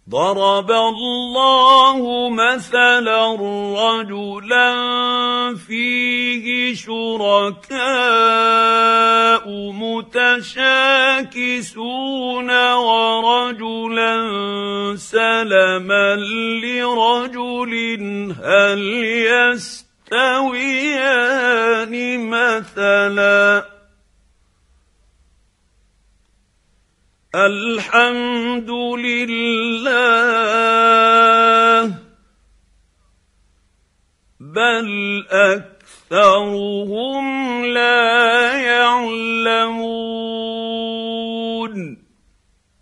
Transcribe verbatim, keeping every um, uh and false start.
ضرب الله مثلا رجلا فيه شركاء متشاكسون ورجلا سلما لرجل هل يستويان مثلا الحمد لله بل أكثرهم لا يعلمون.